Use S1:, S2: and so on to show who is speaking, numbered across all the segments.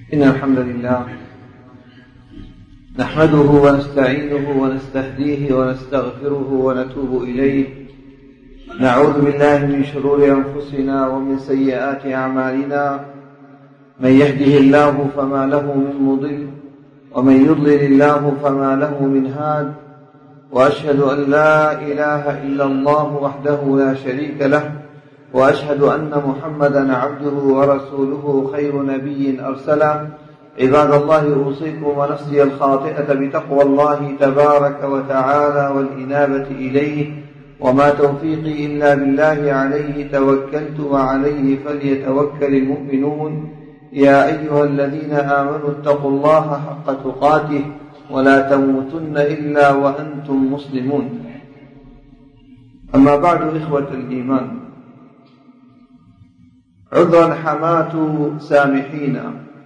S1: إن الحمد لله نحمده ونستعينه ونستهديه ونستغفره ونتوب إليه. نعوذ بالله من شرور أنفسنا ومن سيئات أعمالنا، من يهده الله فما له من مضل ومن يضلل الله فما له من هاد، وأشهد أن لا إله إلا الله وحده لا شريك له، وأشهد أن محمدا عبده ورسوله خير نبي أرسله. عباد الله، أوصيكم ونفسي الخاطئة بتقوى الله تبارك وتعالى والإنابة إليه، وما توفيقي إلا بالله، عليه توكلت وعليه فليتوكل المؤمنون. يا أيها الذين آمنوا اتقوا الله حق تقاته ولا تموتن إلا وأنتم مسلمون. أما بعد، إخوة الإيمان، عذرا حماة سامحين،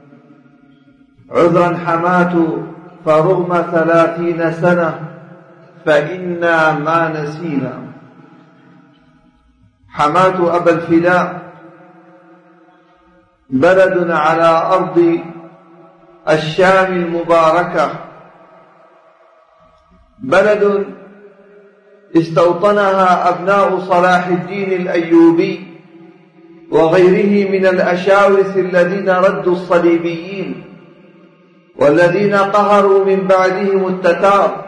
S1: عذرا حماة فرغم 30 سنة فإنا ما نسينا. حماة أبا الفداء بلد على أرض الشام المباركة، بلد استوطنها أبناء صلاح الدين الأيوبي وغيره من الأشاوس الذين ردوا الصليبيين والذين قهروا من بعدهم التتار.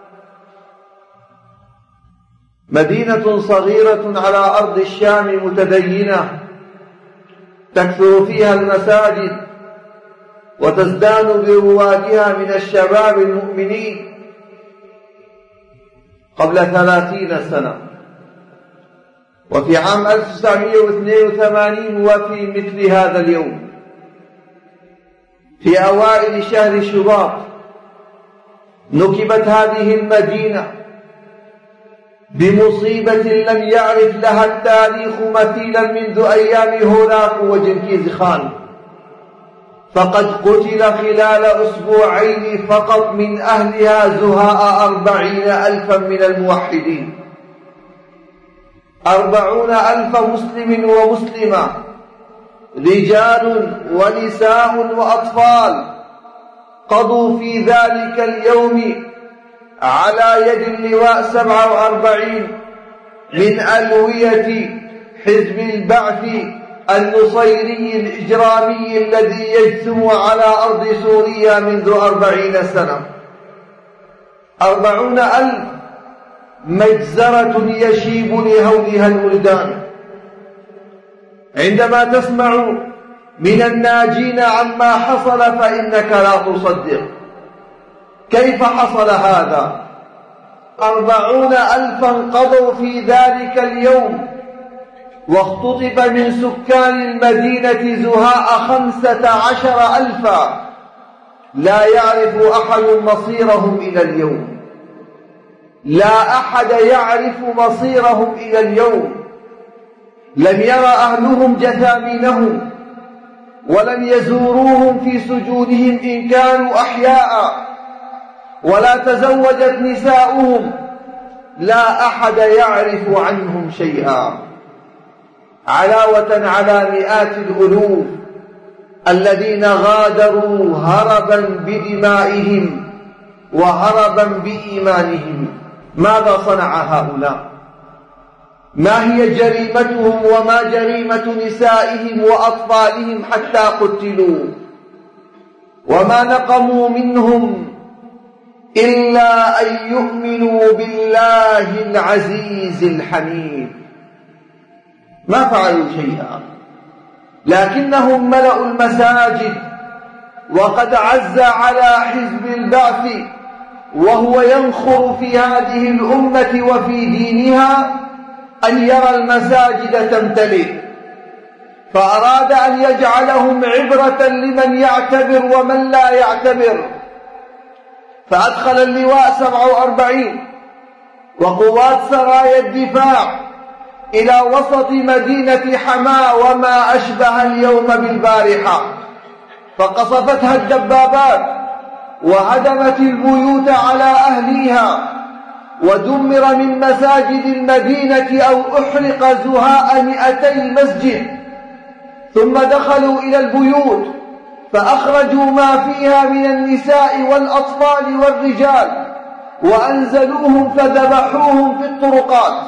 S1: مدينة صغيرة على أرض الشام متدينة، تكثر فيها المساجد وتزدان بروادها من الشباب المؤمنين. قبل 30 سنة، وفي عام 1982 وفي مثل هذا اليوم، في أوائل شهر شباط، نكبت هذه المدينة بمصيبة لم يعرف لها التاريخ مثيلا منذ أيام هولاكو وجنكيز خان. فقد قتل خلال أسبوعين فقط من أهلها زهاء 40,000 من الموحدين، 40,000 مسلم ومسلمة، رجال ونساء وأطفال، قضوا في ذلك اليوم على يد اللواء 47 من ألوية حزب البعث النصيري الإجرامي الذي يجثم على أرض سوريا منذ 40 سنة. 40,000 مجزرة يشيب لهولها الولدان. عندما تسمع من الناجين عما حصل فإنك لا تصدق. كيف حصل هذا؟ 40,000 قضوا في ذلك اليوم، واختطف من سكان المدينة زهاء 15,000 لا يعرف أحد مصيرهم إلى اليوم. لا أحد يعرف مصيرهم إلى اليوم. لم يرى أهلهم جثامينهم، ولم يزوروهم في سجونهم إن كانوا أحياء، ولا تزوجت نساؤهم. لا أحد يعرف عنهم شيئا، علاوة على مئات الألوف الذين غادروا هربا بدمائهم وهربا بإيمانهم. ماذا صنع هؤلاء؟ ما هي جريمتهم وما جريمة نسائهم وأطفالهم حتى قتلوا؟ وما نقموا منهم إلا أن يؤمنوا بالله العزيز الحميد. ما فعلوا شيئا، لكنهم ملأوا المساجد، وقد عز على حزب البعث وهو ينخر في هذه الأمة وفي دينها أن يرى المساجد تمتلئ، فأراد أن يجعلهم عبرة لمن يعتبر ومن لا يعتبر. فأدخل اللواء 47 وقوات سرايا الدفاع إلى وسط مدينة حماة وما أشبه اليوم بالبارحة، فقصفتها الدبابات وهدمت البيوت على أهليها، ودمر من مساجد المدينة أو أحرق زهاء 200 مسجد. ثم دخلوا إلى البيوت فأخرجوا ما فيها من النساء والأطفال والرجال وأنزلوهم فذبحوهم في الطرقات.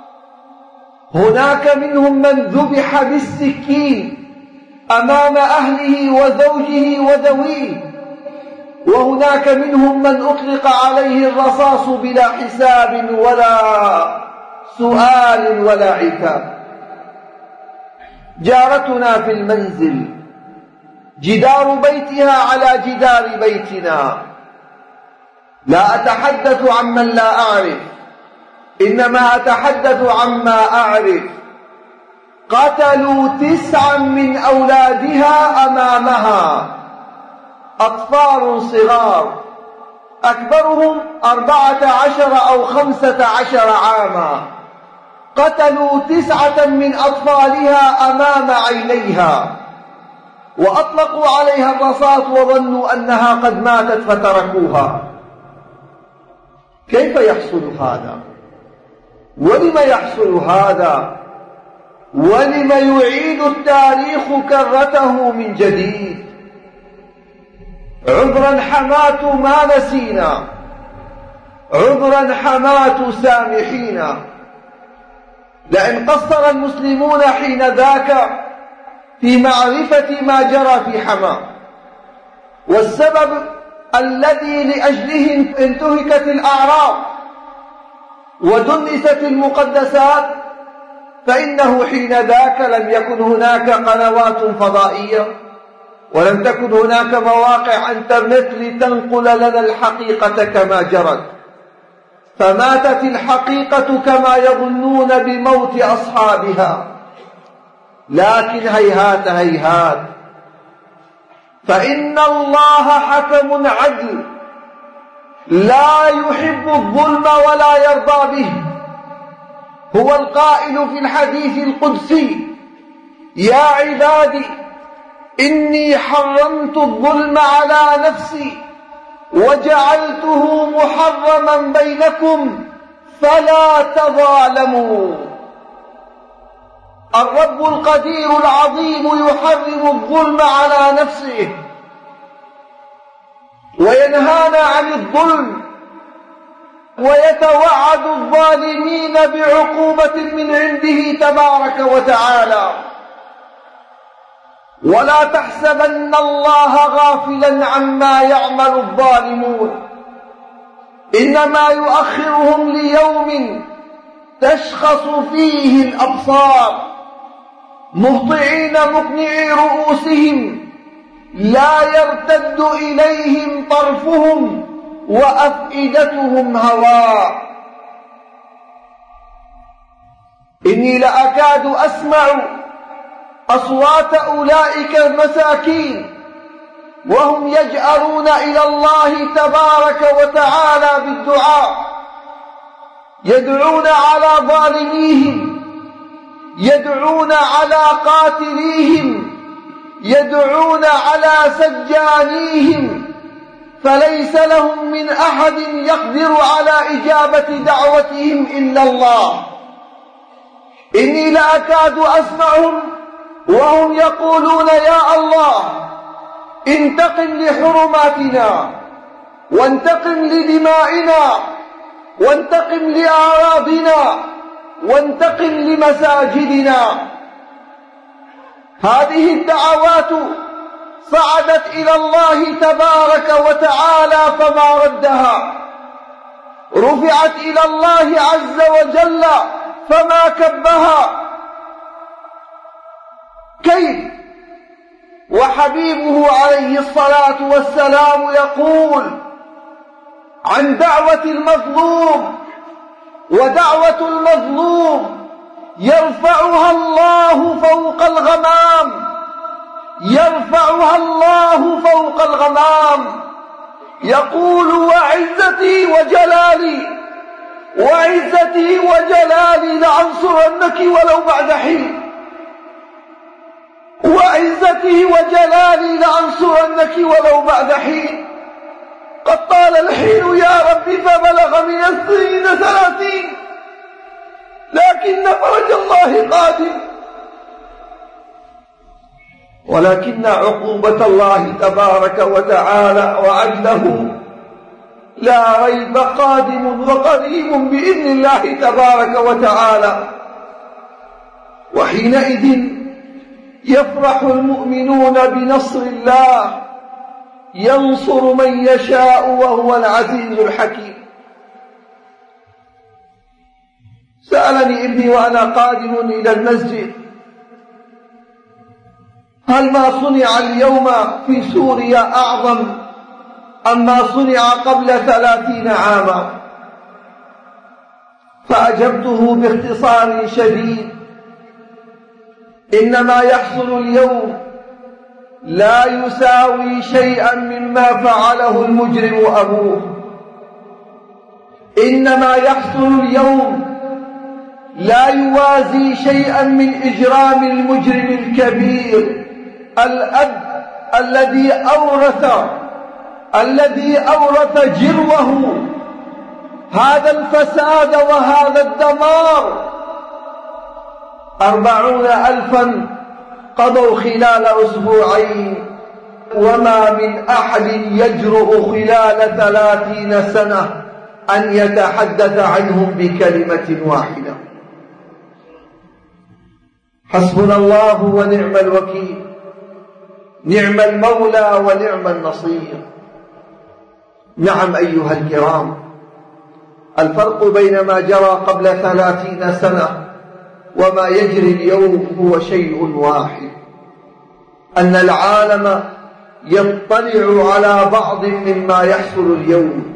S1: هناك منهم من ذبح بالسكين أمام أهله وزوجه وذويه، وهناك منهم من أطلق عليه الرصاص بلا حساب ولا سؤال ولا عتاب. جارتنا في المنزل جدار بيتها على جدار بيتنا. لا أتحدث عمن لا أعرف، إنما أتحدث عما أعرف. قتلوا 9 من أولادها أمامها، أطفال صغار أكبرهم 14 أو 15 عاما. قتلوا 9 من أطفالها أمام عينيها، وأطلقوا عليها الرصاص وظنوا أنها قد ماتت فتركوها. كيف يحصل هذا؟ ولم يحصل هذا؟ ولم يعيد التاريخ كرته من جديد؟ عذرا حماة ما نسينا، عذرا حماة سامحينا. لأن قصر المسلمون حين ذاك في معرفة ما جرى في حماة، والسبب الذي لأجله انتهكت الأعراض ودنست المقدسات، فإنه حين ذاك لم يكن هناك قنوات فضائية، ولم تكن هناك مواقع انترنت لتنقل لنا الحقيقة كما جرت، فماتت الحقيقة كما يظنون بموت أصحابها. لكن هيهات هيهات، فإن الله حكم عدل لا يحب الظلم ولا يرضى به. هو القائل في الحديث القدسي: يا عبادي إني حرمت الظلم على نفسي وجعلته محرما بينكم فلا تظالموا. الرب القدير العظيم يحرم الظلم على نفسه وينهانا عن الظلم، ويتوعد الظالمين بعقوبة من عنده تبارك وتعالى. ولا تحسبن الله غافلا عما يعمل الظالمون، إنما يؤخرهم ليوم تشخص فيه الأبصار مهطعين مقنعي رؤوسهم لا يرتد إليهم طرفهم وأفئدتهم هواء. إني لأكاد أسمع أصوات أولئك المساكين وهم يجأرون إلى الله تبارك وتعالى بالدعاء، يدعون على ظالميهم، يدعون على قاتليهم، يدعون على سجانيهم، فليس لهم من أحد يقدر على إجابة دعوتهم إلا الله. إني لأكاد أسمعهم وهم يقولون: يا الله انتقم لحرماتنا، وانتقم لدمائنا، وانتقم لأعراضنا، وانتقم لمساجدنا. هذه الدعوات صعدت إلى الله تبارك وتعالى فما ردها، رفعت إلى الله عز وجل فما كبها. كيف وحبيبه عليه الصلاة والسلام يقول عن دعوة المظلوم: ودعوة المظلوم يرفعها الله فوق الغمام، يرفعها الله فوق الغمام. يقول: وعزتي وجلالي، وعزتي وجلالي لأنصرنك ولو بعد حين، وعزتي وجلالي لأنصرنك ولو بعد حين. قد طال الحين يا رب فبلغ من السنين 30، لكن فرج الله قادم. ولكن عقوبة الله تبارك وتعالى وعدله لا ريب قادم وقريب بإذن الله تبارك وتعالى. وحينئذ يفرح المؤمنون بنصر الله ينصر من يشاء وهو العزيز الحكيم. سألني ابني وأنا قادم إلى المسجد: هل ما صنع اليوم في سوريا أعظم أم ما صنع قبل 30 عاما؟ فأجبته باختصار شديد: إنما يحصل اليوم لا يساوي شيئا مما فعله المجرم أبوه. إنما يحصل اليوم لا يوازي شيئا من إجرام المجرم الكبير الأب الذي أورث جروه هذا الفساد وهذا الدمار. 40,000 قضوا خلال أسبوعين، وما من أحد يجرؤ خلال 30 سنة أن يتحدث عنهم بكلمة واحدة. حسبنا الله ونعم الوكيل، نعم المولى ونعم النصير. نعم أيها الكرام، الفرق بين ما جرى قبل 30 سنة وما يجري اليوم هو شيء واحد: أن العالم يطلع على بعض مما يحصل اليوم.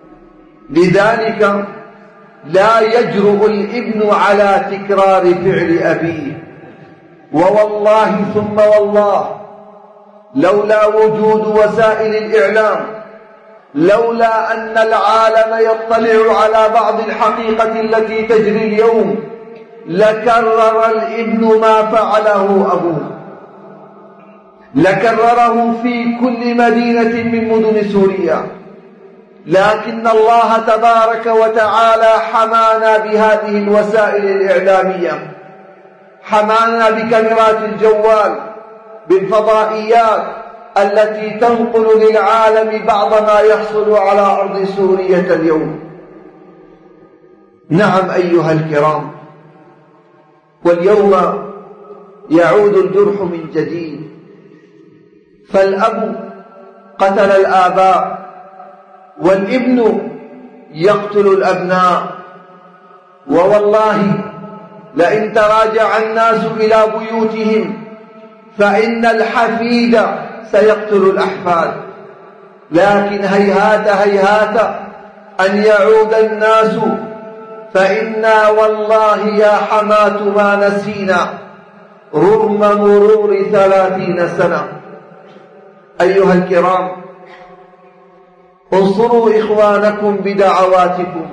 S1: لذلك لا يجرؤ الابن على تكرار فعل أبيه. ووالله ثم والله لولا وجود وسائل الإعلام، لولا أن العالم يطلع على بعض الحقيقة التي تجري اليوم، لكرر الابن ما فعله أبوه، لكرره في كل مدينة من مدن سوريا. لكن الله تبارك وتعالى حمانا بهذه الوسائل الإعلامية، حمانا بكاميرات الجوال، بالفضائيات التي تنقل للعالم بعض ما يحصل على أرض سوريا اليوم. نعم أيها الكرام، واليوم يعود الجرح من جديد، فالأب قتل الآباء، والابن يقتل الأبناء. ووالله لئن تراجع الناس إلى بيوتهم فإن الحفيد سيقتل الأحفاد. لكن هيهات هيهات أن يعود الناس، فإنا والله يا حماة ما نسينا رغم مرور 30 سنة. أيها الكرام، انصروا إخوانكم بدعواتكم،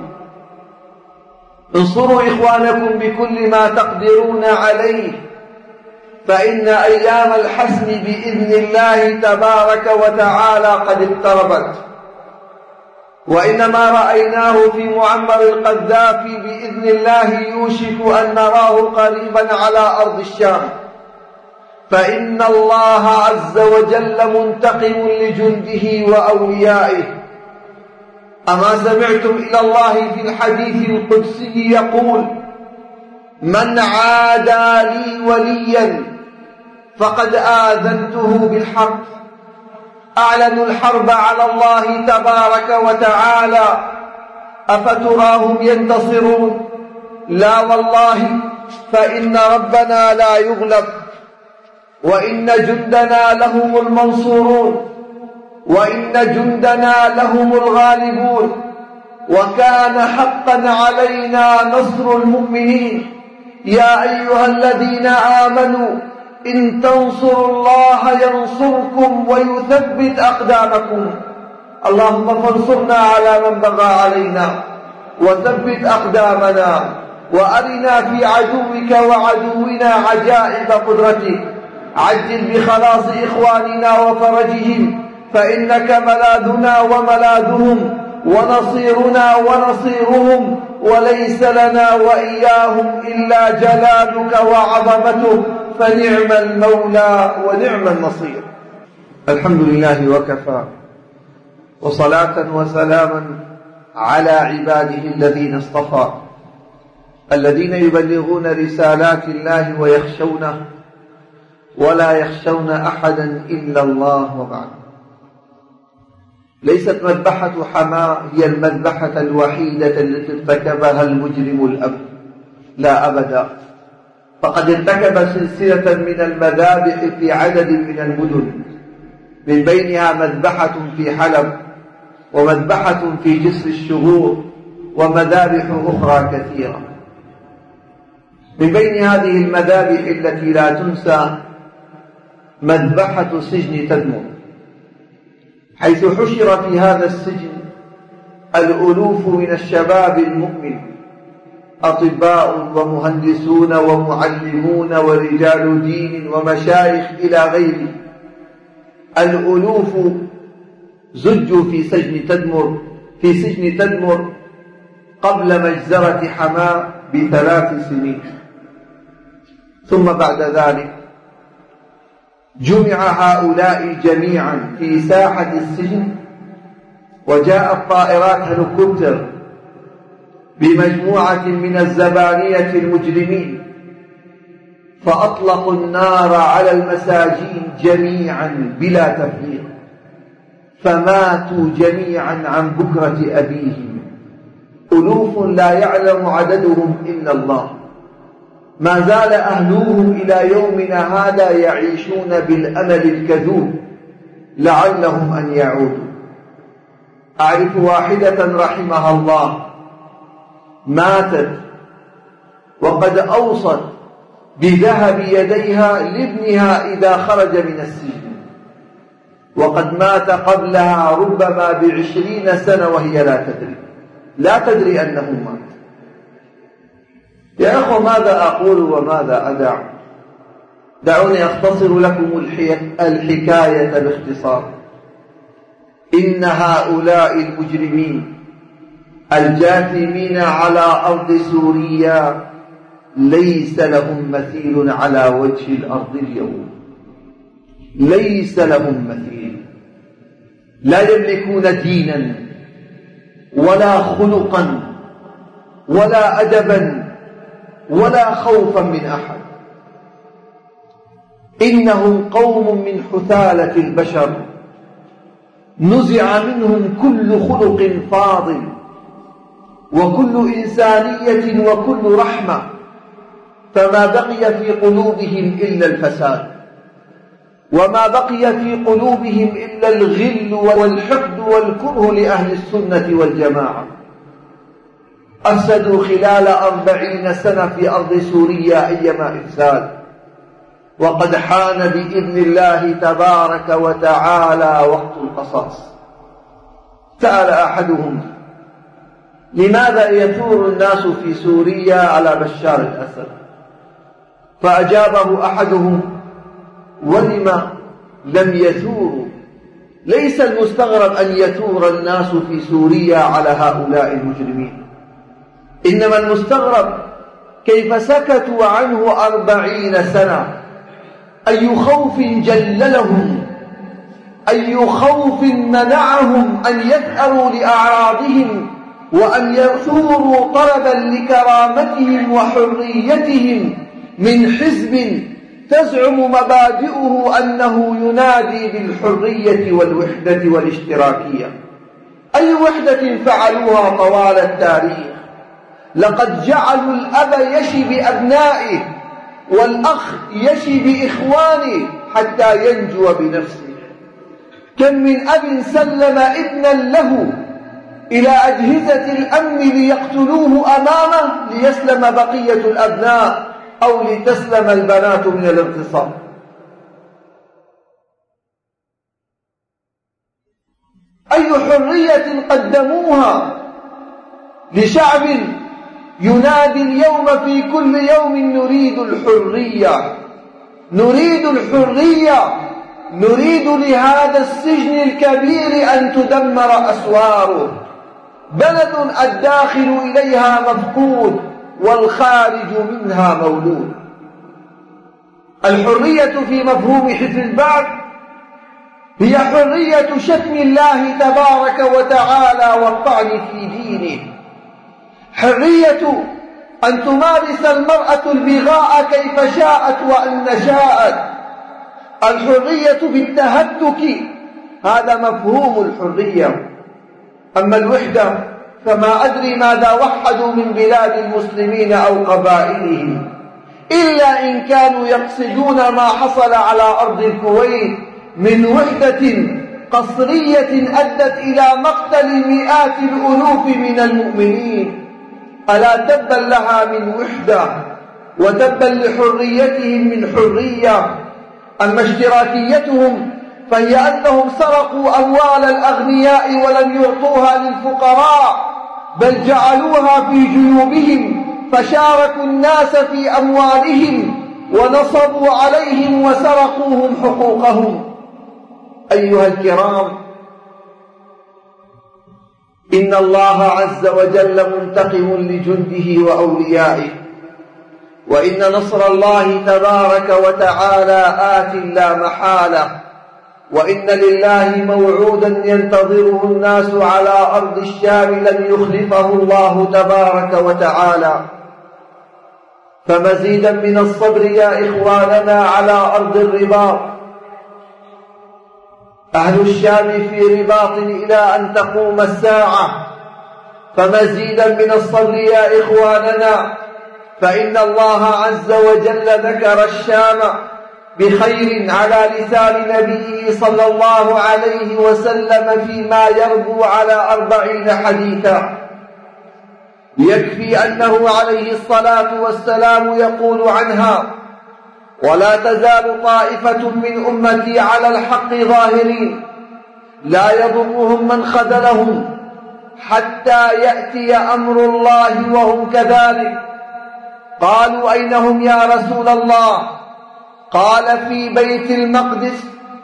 S1: انصروا إخوانكم بكل ما تقدرون عليه، فإن أيام الحسم بإذن الله تبارك وتعالى قد اقتربت. وإنما رأيناه في معمر القذافي بإذن الله يوشك أن نراه قريبا على أرض الشام، فإن الله عز وجل منتقم لجنده وأوليائه. أما سمعتم إلى الله في الحديث القدسي يقول: من عادى لي وليا فقد آذنته بالحرب. أعلنوا الحرب على الله تبارك وتعالى، أفتراهم ينتصرون؟ لا والله، فإن ربنا لا يغلب، وإن جندنا لهم المنصورون، وإن جندنا لهم الغالبون، وكان حقا علينا نصر المؤمنين. يا أيها الذين آمنوا إن تنصروا الله ينصركم ويثبت أقدامكم. اللهم فانصرنا على من بغى علينا، وثبت أقدامنا، وأرنا في عدوك وعدونا عجائب قدرتك. عجل بخلاص إخواننا وفرجهم، فإنك ملاذنا وملاذهم، ونصيرنا ونصيرهم، وليس لنا وإياهم إلا جلالك وعظمتك، فنعم المولى ونعم النصير. الحمد لله وكفى، وصلاة وسلاما على عباده الذين اصطفى، الذين يبلغون رسالات الله ويخشونه ولا يخشون أحدا إلا الله. وبعد، ليست مذبحة حماة هي المذبحة الوحيدة التي ارتكبها المجرم الأب، لا أبدا، فقد ارتكب سلسلة من المذابح في عدد من المدن، من بينها مذبحة في حلب، ومذبحة في جسر الشغور، ومذابح أخرى كثيرة. من بين هذه المذابح التي لا تنسى مذبحة سجن تدمر، حيث حشر في هذا السجن الألوف من الشباب المؤمن، أطباء ومهندسون ومعلمون ورجال دين ومشايخ إلى غيره. الألوف زجوا في سجن تدمر قبل مجزرة حماة ب3 سنين. ثم بعد ذلك جمع هؤلاء جميعا في ساحة السجن، وجاءت طائرات هليكوبتر بمجموعة من الزبانية المجرمين، فأطلقوا النار على المساجين جميعا بلا تفريق، فماتوا جميعا عن بكرة أبيهم، ألوف لا يعلم عددهم إلا الله. ما زال أهلوهم إلى يومنا هذا يعيشون بالأمل الكذوب لعلهم أن يعودوا. أعرف واحدة رحمها الله ماتت وقد أوصت بذهب يديها لابنها إذا خرج من السجن، وقد مات قبلها ربما ب20 سنة وهي لا تدري أنه مات. يا أخوة، ماذا أقول وماذا أدع؟ دعوني أختصر لكم الحكاية باختصار. إن هؤلاء المجرمين الجاثمين على أرض سوريا ليس لهم مثيل على وجه الأرض اليوم، ليس لهم مثيل. لا يملكون دينا ولا خلقا ولا أدبا ولا خوفا من أحد. إنهم قوم من حثالة البشر، نزع منهم كل خلق فاضل وكل إنسانية وكل رحمة، فما بقي في قلوبهم إلا الفساد، وما بقي في قلوبهم إلا الغل والحقد والكره لأهل السنة والجماعة. أفسدوا خلال 40 سنة في أرض سوريا أيما إفساد، وقد حان بإذن الله تبارك وتعالى وقت القصاص. سأل أحدهم: لماذا يثور الناس في سوريا على بشار الأسد؟ فأجابه أحدهم: ولم لم يثوروا؟ ليس المستغرب أن يثور الناس في سوريا على هؤلاء المجرمين، إنما المستغرب كيف سكتوا عنه 40 سنة. أي خوف جللهم، أي خوف منعهم أن يثأروا لأعراضهم وأن يثوروا طلبا لكرامتهم وحريتهم من حزب تزعم مبادئه أنه ينادي بالحرية والوحدة والاشتراكية. أي وحدة فعلوها طوال التاريخ؟ لقد جعلوا الأب يشي بأبنائه والأخ يشي بإخوانه حتى ينجو بنفسه. كم من أب سلم ابنا له إلى أجهزة الأمن ليقتلوه أمامه ليسلم بقية الأبناء أو لتسلم البنات من الاغتصاب. أي حرية قدموها لشعب ينادي اليوم في كل يوم: نريد الحرية، نريد الحرية، نريد لهذا السجن الكبير أن تدمر أسواره. بلد الداخل إليها مفقود والخارج منها مولود. الحرية في مفهوم حزب البعث هي حرية شتم الله تبارك وتعالى والطعن في دينه، حرية أن تمارس المرأة البغاء كيف شاءت وأن شاءت، الحرية بالتهتك، هذا مفهوم الحرية. أما الوحدة فما أدري ماذا وحدوا من بلاد المسلمين أو قبائلهم، إلا إن كانوا يقصدون ما حصل على أرض الكويت من وحدة قصرية أدت إلى مقتل مئات الألوف من المؤمنين. ألا تبا لها من وحدة وتبا لحريتهم من حرية. أما اشتراكيتهم فهي أنهم سرقوا أموال الأغنياء ولم يعطوها للفقراء، بل جعلوها في جيوبهم، فشاركوا الناس في أموالهم ونصبوا عليهم وسرقوهم حقوقهم. أيها الكرام، إن الله عز وجل منتقم لجنده وأوليائه، وإن نصر الله تبارك وتعالى آت لا محالة، وإن لله موعودا ينتظره الناس على أرض الشام لن يخلفه الله تبارك وتعالى. فمزيدا من الصبر يا إخواننا على أرض الرباط، أهل الشام في رباط إلى أن تقوم الساعة، فمزيدا من الصبر يا إخواننا، فإن الله عز وجل ذكر الشام بخير على لسان نبيه صلى الله عليه وسلم فيما يربو على 40 حديثا. يكفي أنه عليه الصلاة والسلام يقول عنها: ولا تزال طائفة من أمتي على الحق ظاهرين لا يضرهم من خذلهم حتى يأتي أمر الله وهم كذلك. قالوا: أين هم يا رسول الله؟ قال: في بيت المقدس،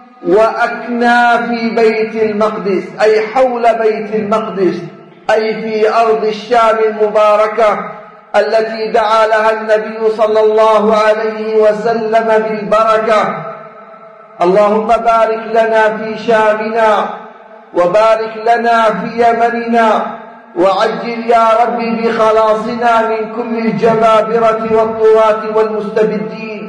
S1: وأكنا في بيت المقدس، أي حول بيت المقدس، أي في أرض الشام المباركة التي دعا لها النبي صلى الله عليه وسلم بالبركة. اللهم بارك لنا في شامنا، وبارك لنا في يمننا، وعجل يا ربي بخلاصنا من كل الجبابرة والطغاة والمستبدين،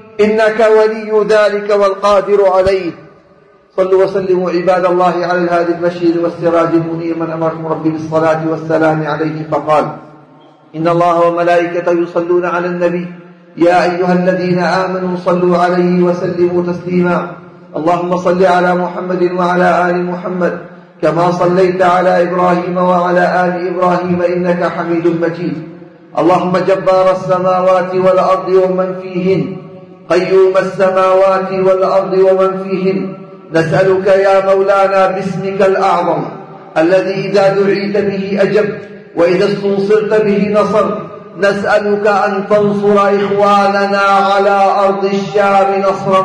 S1: إنك ولي ذلك والقادر عليه. صلوا وسلموا عباد الله على الهادي البشير والسراج المنير، من أمركم ربي بالصلاة والسلام عليه فقال: إن الله وملائكته يصلون على النبي يا أيها الذين آمنوا صلوا عليه وسلموا تسليما. اللهم صل على محمد وعلى آل محمد كما صليت على إبراهيم وعلى آل إبراهيم إنك حميد مجيد. اللهم جبار السماوات والأرض ومن فيهن، قيوم السماوات والأرض ومن فيهن، نسألك يا مولانا باسمك الأعظم الذي إذا دعيت به أجبت وإذا استنصرت به نصرت، نسألك أن تنصر إخواننا على أرض الشام نصرا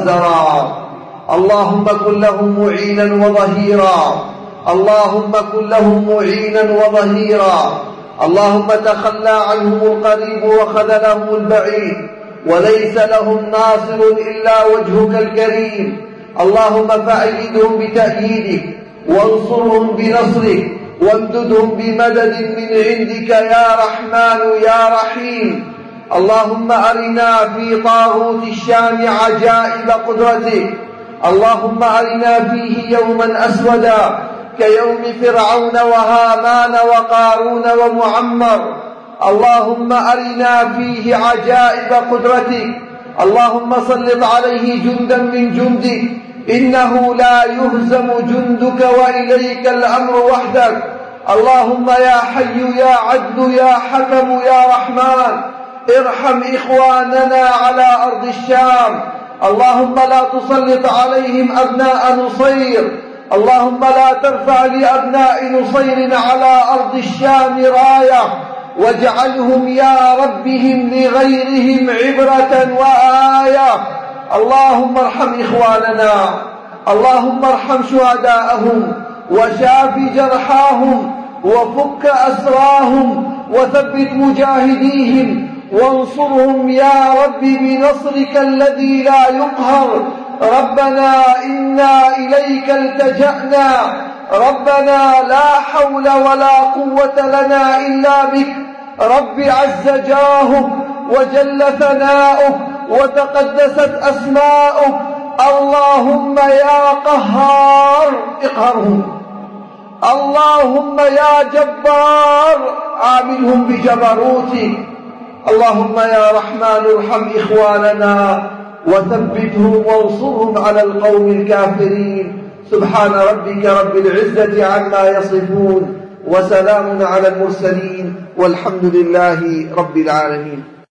S1: مؤزرا. اللهم كن لهم معينا وظهيرا، اللهم كن لهم معينا وظهيرا. اللهم تخلى عنهم القريب وخذلهم البعيد، وليس لهم ناصر إلا وجهك الكريم. اللهم فأيدهم بتأييدك، وانصرهم بنصرك، وامددهم بمدد من عندك يا رحمن يا رحيم. اللهم أرنا في طاغوت الشام عجائب قدرتك، اللهم أرنا فيه يوما أسودا كيوم فرعون وهامان وقارون ومعمر. اللهم أرنا فيه عجائب قدرتك، اللهم سلط عليه جندا من جندك، إنه لا يهزم جندك وإليك الأمر وحدك. اللهم يا حي يا عدل يا حكم يا رحمن، ارحم إخواننا على أرض الشام. اللهم لا تسلط عليهم أبناء نصير، اللهم لا ترفع لأبناء نصير على أرض الشام راية، واجعلهم يا ربهم لغيرهم عبرة وآية. اللهم ارحم إخواننا، اللهم ارحم شهداءهم، وشاف جرحاهم، وفك أسراهم، وثبت مجاهديهم، وانصرهم يا رب بنصرك الذي لا يقهر. ربنا إنا إليك التجأنا، ربنا لا حول ولا قوة لنا إلا بك. رب عز جاهك وجل ثناؤك وتقدست أسماؤك، اللهم يا قهار اقهرهم، اللهم يا جبار عاملهم بجبروتك. اللهم يا رحمن ارحم إخواننا وثبتهم وانصرهم على القوم الكافرين. سبحان ربك رب العزة عما يصفون، وسلام على المرسلين، والحمد لله رب العالمين.